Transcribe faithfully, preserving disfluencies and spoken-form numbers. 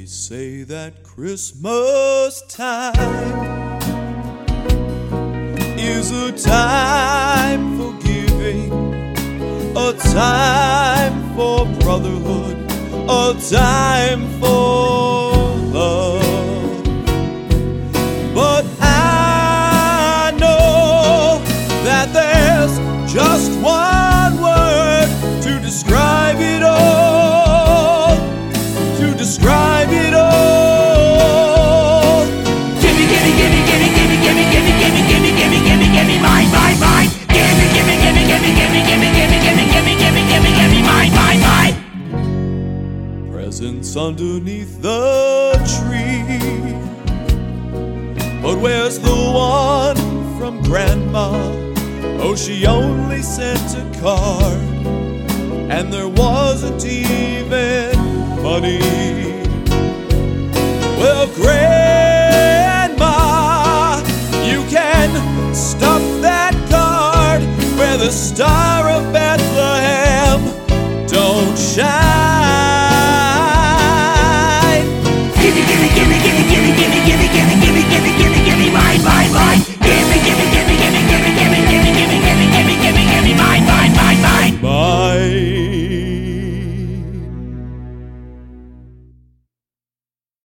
say that Christmas time is a time for giving, a time for brotherhood, a time for love. But I know that there's just one word to describe it all, to describe it all. Gimme, gimme, gimme, gimme, gimme, gimme, gimme, gimme, gimme, gimme, gimme, gimme, mine, mine, mine. Gimme, gimme, gimme, gimme, gimme, gimme, gimme, gimme, gimme, gimme, gimme, gimme, mine, mine, mine. Presents underneath the tree, but where's the one from Grandma? Oh, she only sent a card, and there wasn't even money. Well, Grandma, you can stuff that card where the star